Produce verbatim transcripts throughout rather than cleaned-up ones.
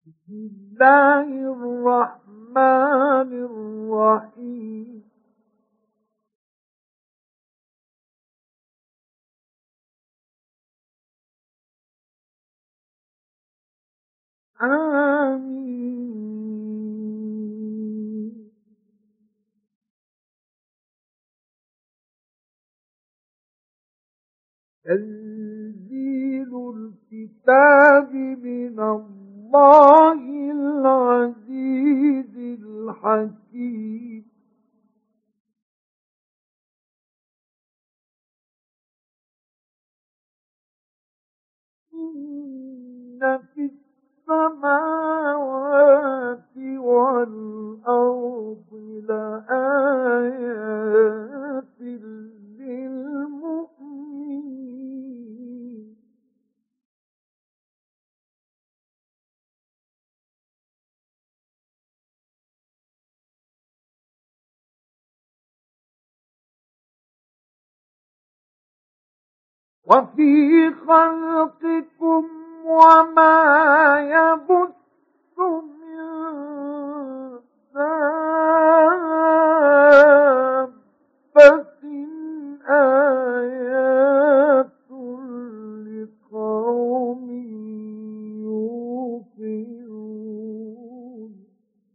بسم الله الرحمن الرحيم. آمين. تنزيل الكتاب من الله العزيز الحكيم. إن في السماوات والأرض لآيات للمؤمنين. وفي خلقكم وما يبث من دابة آيات لقوم يوقنون.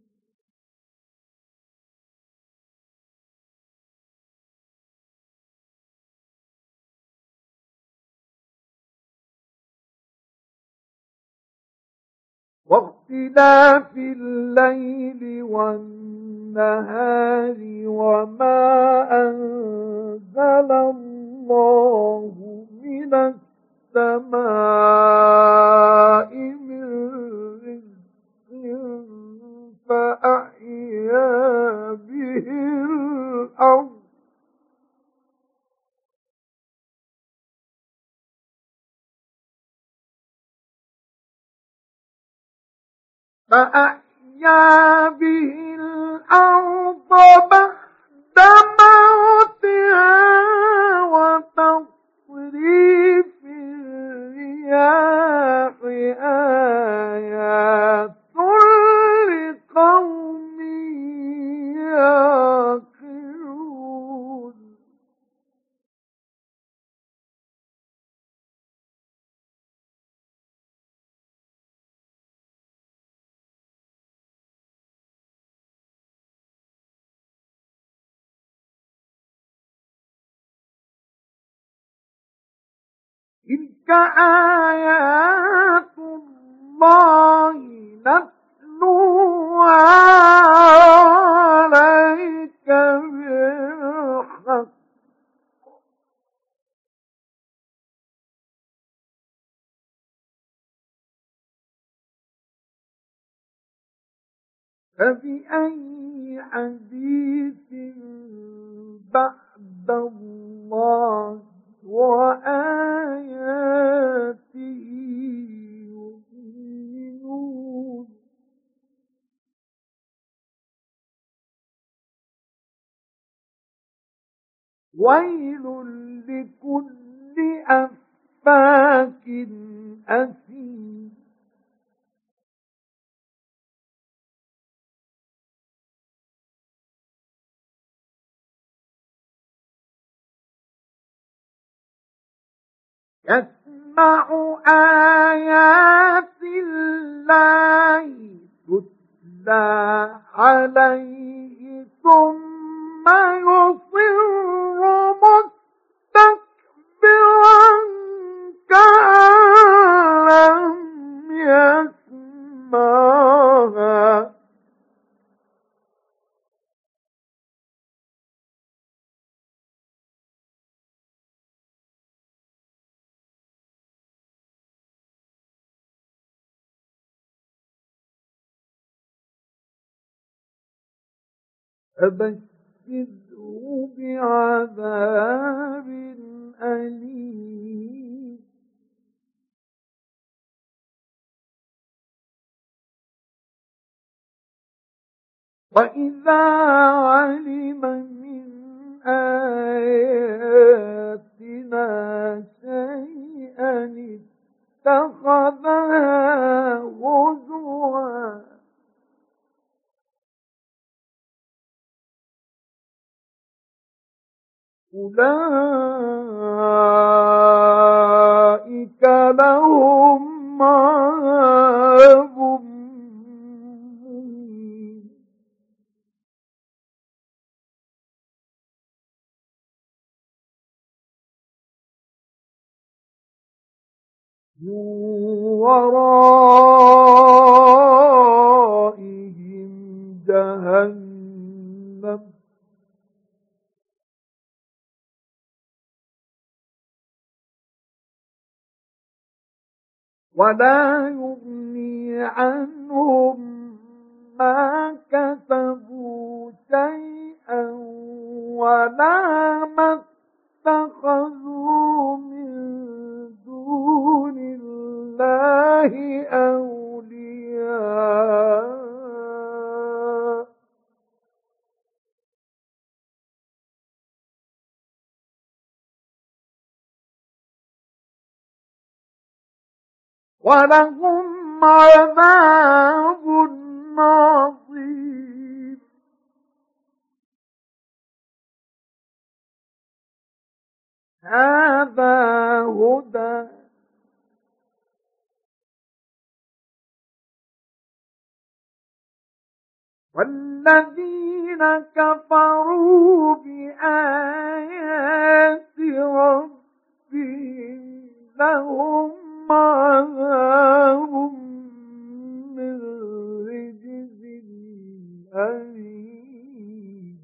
واختلاف الليل والنهار وما أنزل الله من السماء من رزق فأحيا به الأرض فأحيا به الأرض بعد موتها وتصريف الرياح آيات لقوم يعقلون. تلك آيات الله نتلوها عليك بالحق. فبأي حديث بعد الله وآياته يؤمنون. ويل لكل أفاك أثيم. يسمع آيات الله تتلى عليه ثم يصر مستكبرا كأن لم يسمعها. فبشره بعذاب أليم. وإذا علم من آياتنا شيئا اتخذها هزوا أولئك لهم عذاب مهين من ورائهم جهنم ولا يغني عنهم ما كسبوا شيئا ولا ما اتخذوا من دون الله أولياء ولهم عذاب عظيم هذا هدى والذين كفروا بآيات ربهم لهم عذاب من رجز أليم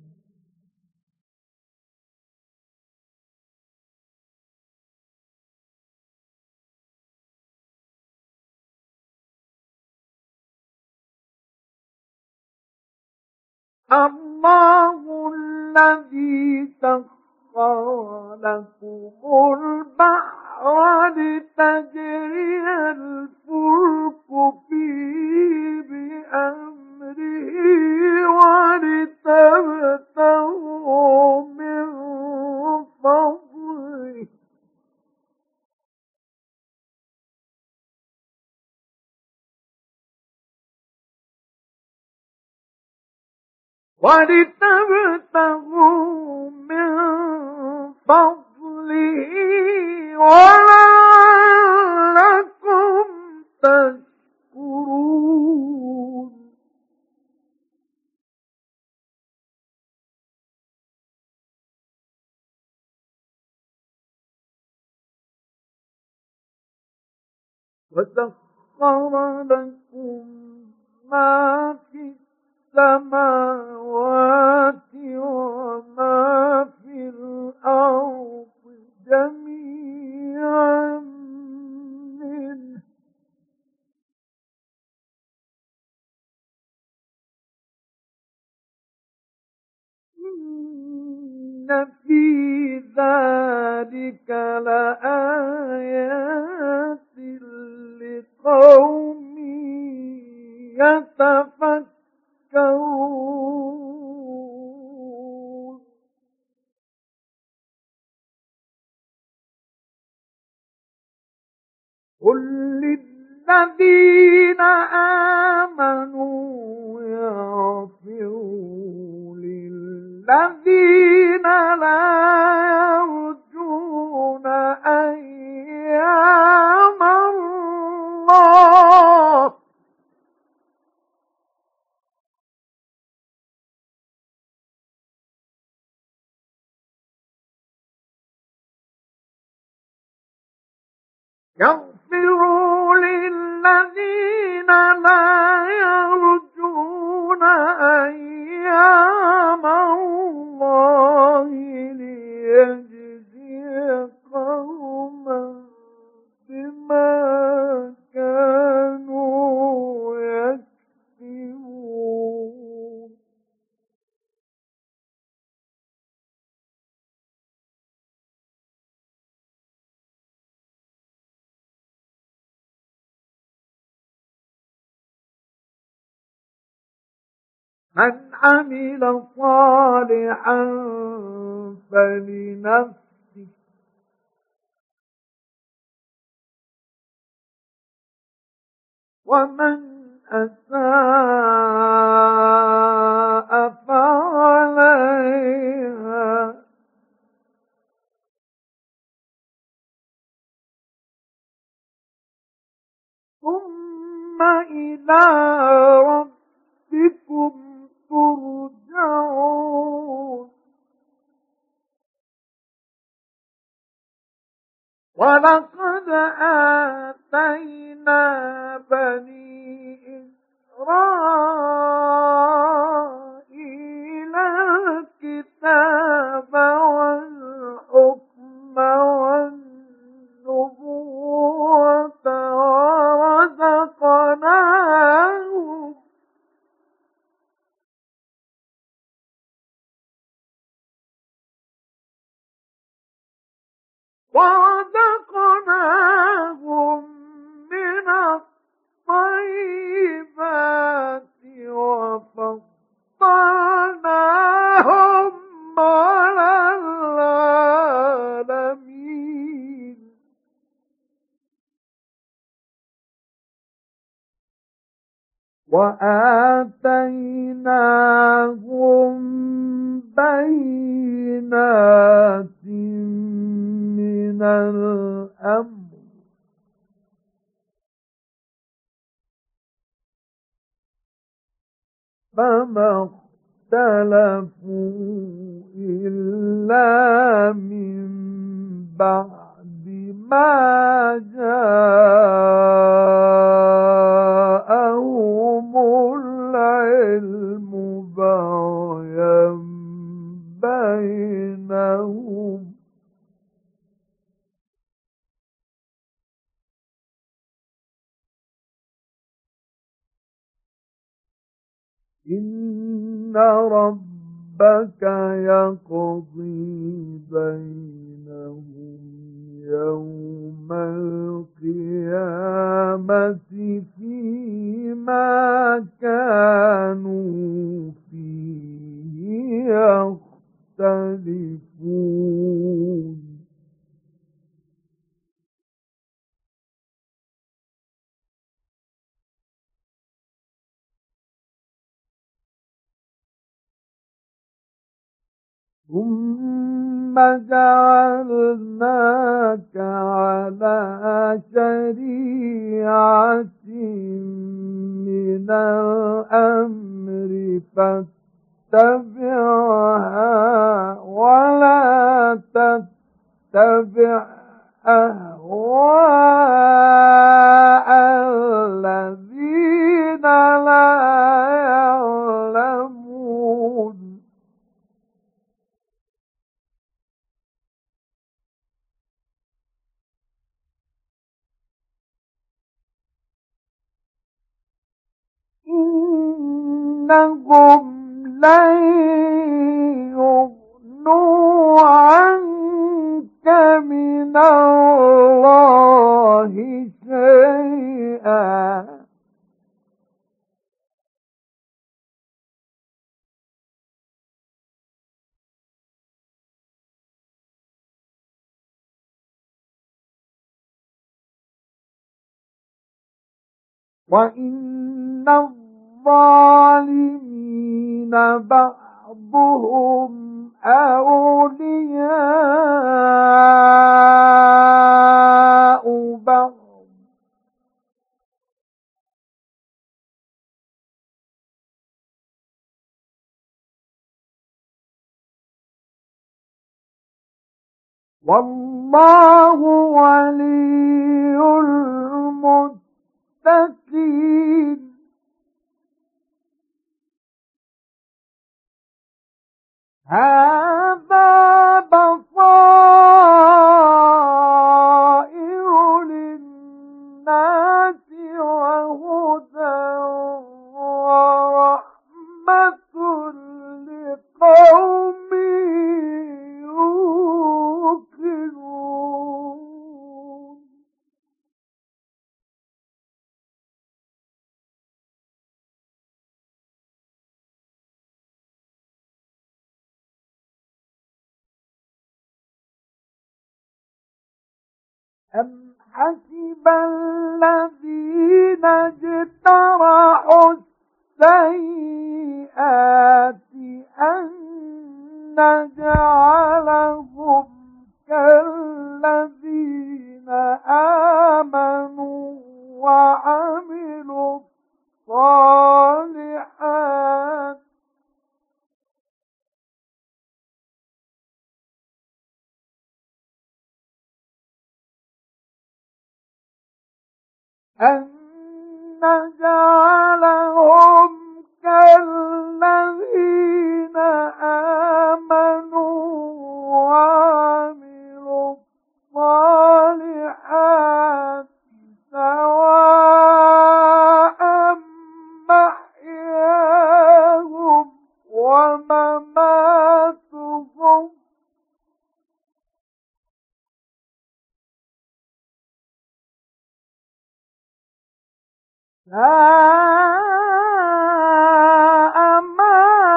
الله الذي سخر لكم البحر لتجري الفلك فيه بأمره ولتبتغوا من فضله ولتبتغوا من فضله ولعلكم تشكرون وسخر لكم ما في السماوات وما في الأرض جميعا منه إن في ذلك لآيات لقوم يتفكرون قل للذين آمنوا يغفروا للذين لا يرجون أيام الله يغفروا للذين لا يرجون أيام الله ليجزي قوما بما كانوا يكسبون من عمل صالحا فلنفسه ومن أساء فعليها ثم إلى ربكم ترجعون ولقد آتينا بني إسرائيل الكتاب والحكم والنبوة ورزقناهم ورزقناهم من الطيبات وفضلناهم على العالمين وآتيناهم بينات من الأمر فما اختلفوا إلا من بعد ما جاءهم العلم بغيا بينهم إن ربك يقضي بينهم يوم القيامة فيما كانوا فيه يختلفون ثم جعلناك على شريعة من الأمر فاتبعها ولا تتبع أهواء الذين لا يعلمون إنهم لن يغنوا عنك من الله شيئا وإن الظالمين بعضهم أولياء بعض والله ولي المتقين هذا بصائر للناس وهدى ورحمة لقوم يوقنون أم حسب الذين اجترحوا أن نجعلهم كالذين آمنوا وعملوا الصالحات سواء محياهم ومماتهم ساء ما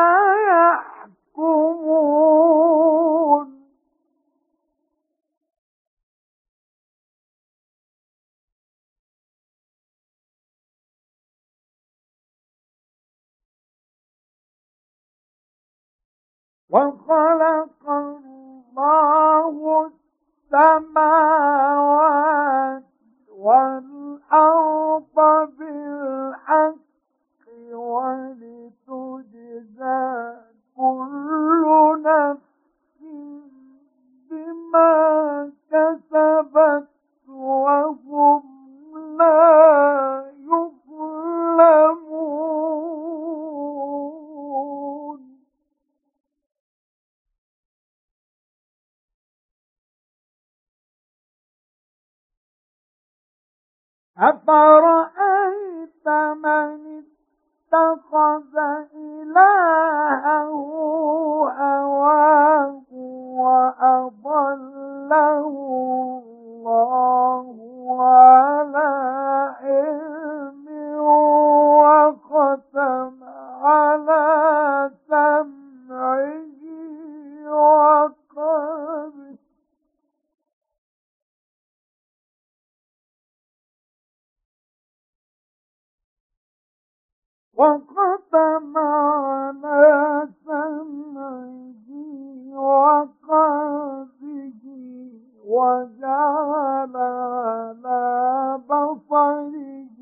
يحكمون. وخلق الله السماوات والأرض بالحق ولتجزى كل نفس بما كسبت وهم لا يظلمون. أفرأيت من اتخذ إلهه هواه وأضله الله على علم وختم على سمعه وقلبه وختم على سمعه وقلبه وجعل على بصره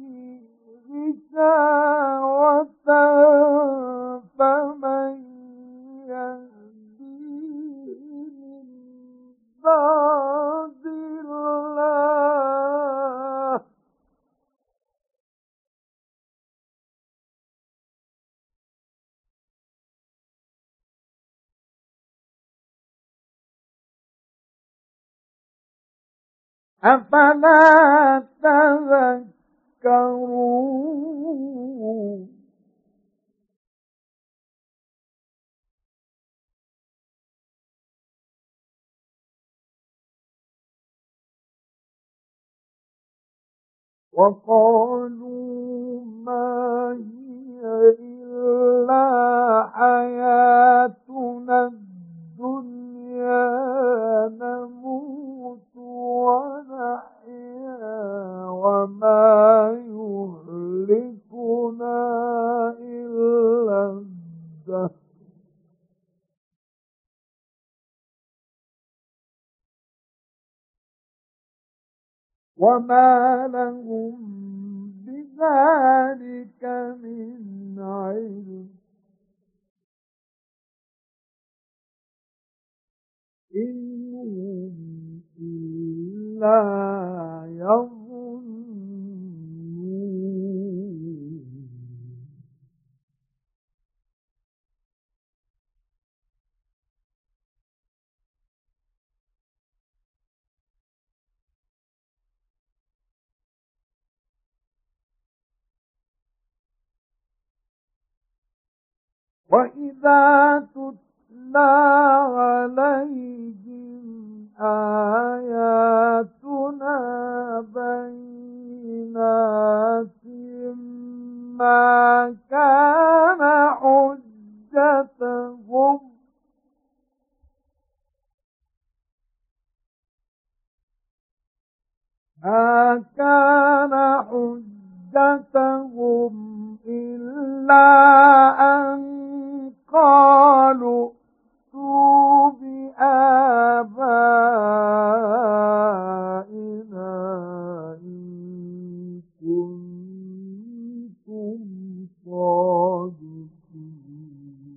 غشاوة فمن يهديه من بعد الله أفلا تذكرون. وقالوا ما هي إلا حياتنا الدنيا نموت ونحيا وما يهلكنا إلا الدهر وما لهم بذلك من علم إن هم إلا يظنون. وإذا تتلى عليهم آياتنا بينات ما كان حجتهم ما كان حجتهم إلا أن قالوا ائتوا بآبائنا إن كنتم صادقين.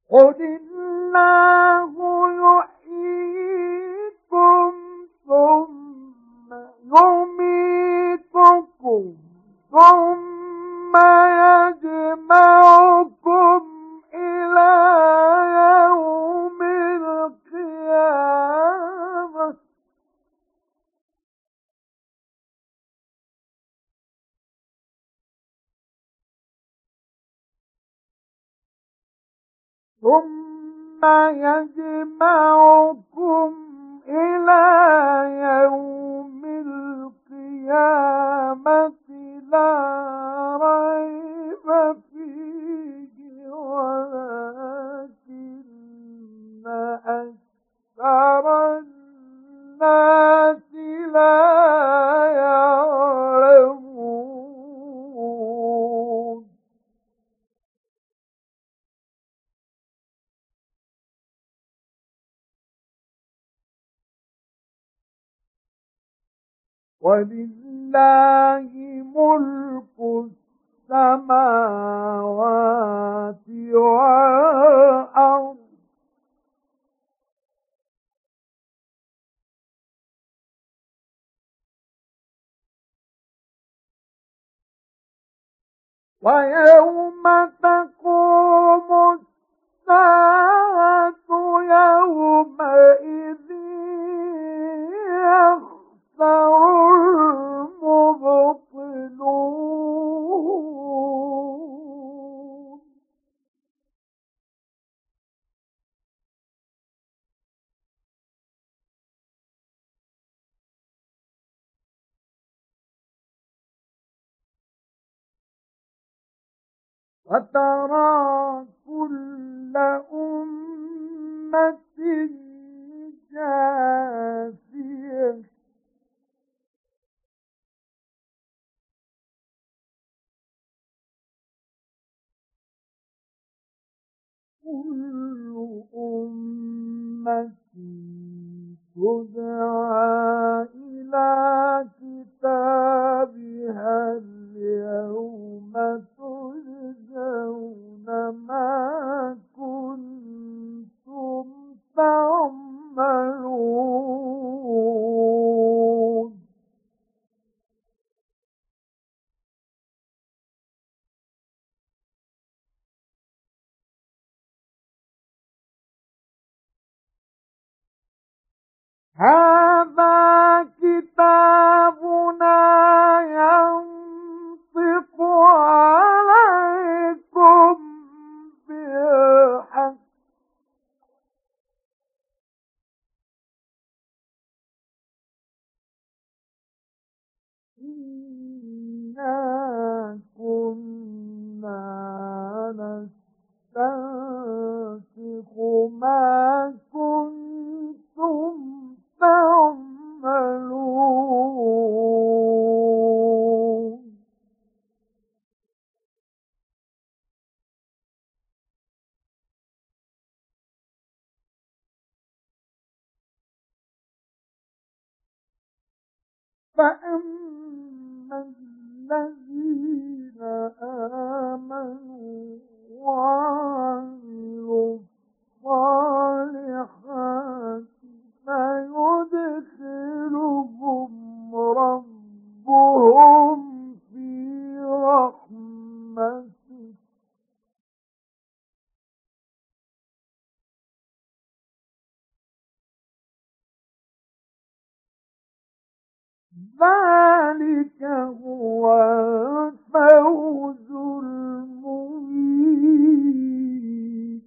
قل الله يحييكم ثم يميتكم ثم يجمعكم إلى يوم القيامة ثم يجمعكم إلى يوم القيامة لا ريب فيه ولكن أكثر الناس لا يعلمون ولله ملك السماوات والأرض ويوم تقوم الساعة يومئذ يخسر المبطلون وترى كل أمة جاثية كل أمة تدعى إلى كتابها اليوم تجزون ما كنتم تعملون هذا كتابنا ينطق عليكم بالحق إنا كنا نستنسخ ما كنتم تعملون فأما الذين آمنوا وعملوا الصالحات فيدخلهم ربهم في رحمته ذلك هو الفوز المبين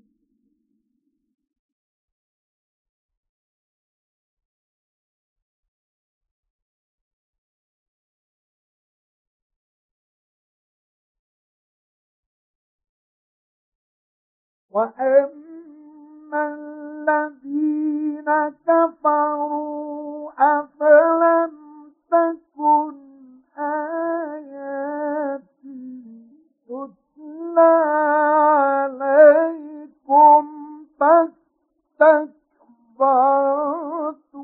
وأما الذين كفروا أفلم تكن آياتي تتلى عليكم فاستكبرتم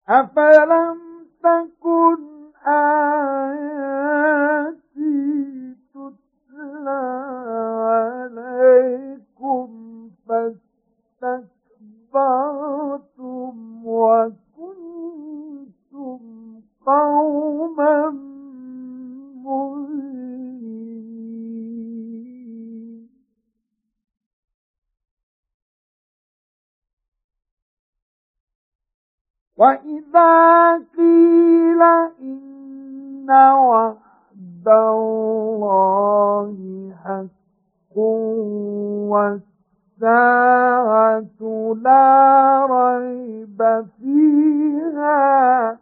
أفلم تكن آياتي تتلى عليكم فاستكبرتم وكنتم قوما مجرمين. وإذا قيل إن وعد الله حق والساعة لا ريب فيها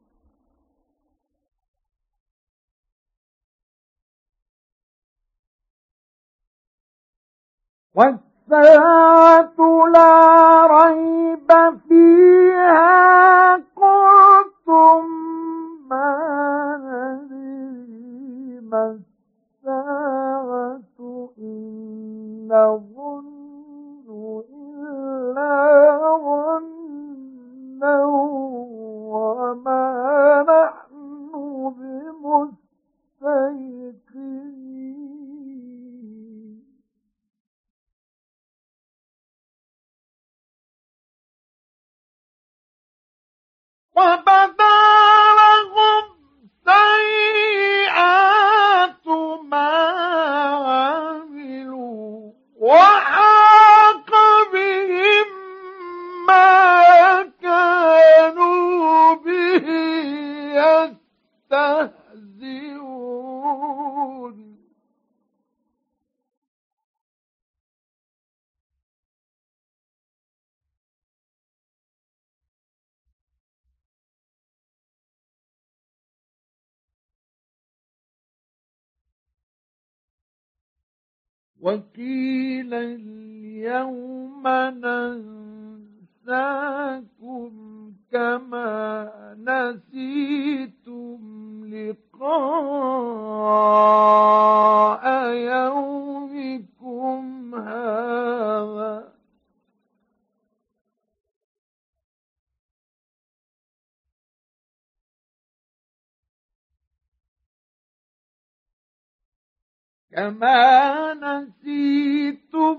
والساعة لا ريب فيها قلتم ما ندري ما الساعة إن نظن إلا ظنا وما نحن بمستيقنين. وبدا لهم سيئات ما عملوا وحاق بهم ما كانوا به يستهزئون. وقيل اليوم ننساكم كما نسيتم لقاء يومكم هذا كما نسيتم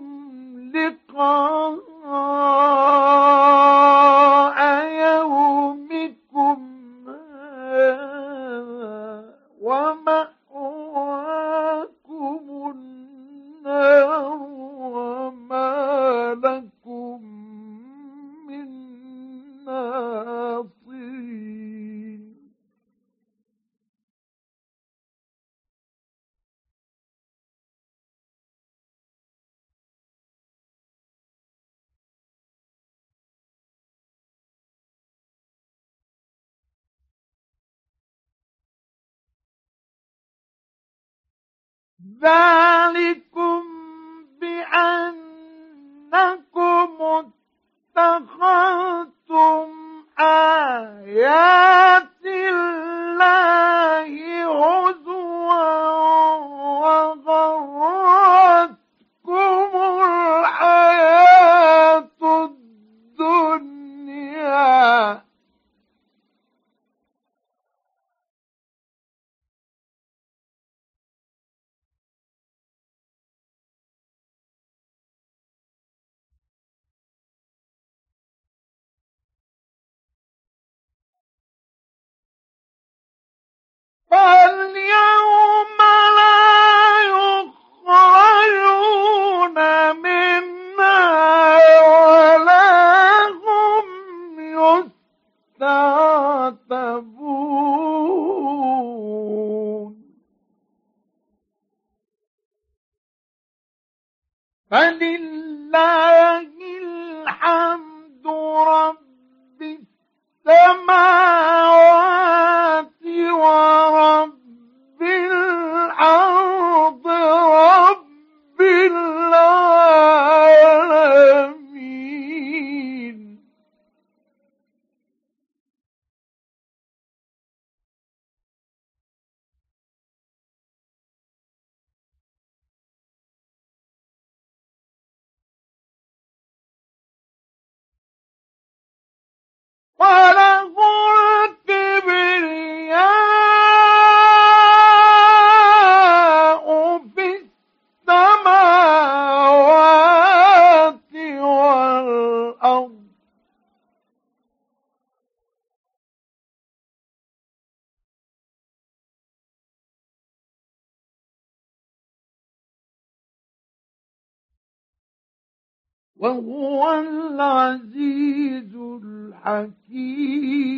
لقاء يومكم هذا ومأواكم النار وما لكم من ناصرين. ذلكم بأنكم اتخذتم آيات الله هزوا وغرتكم الحياة الدنيا فاليوم لا يخرجون منها ولا هم يستعتبون. فلله الحمد رب السماوات ورب الأرض رب العالمين. وله وهو العزيز الحكيم.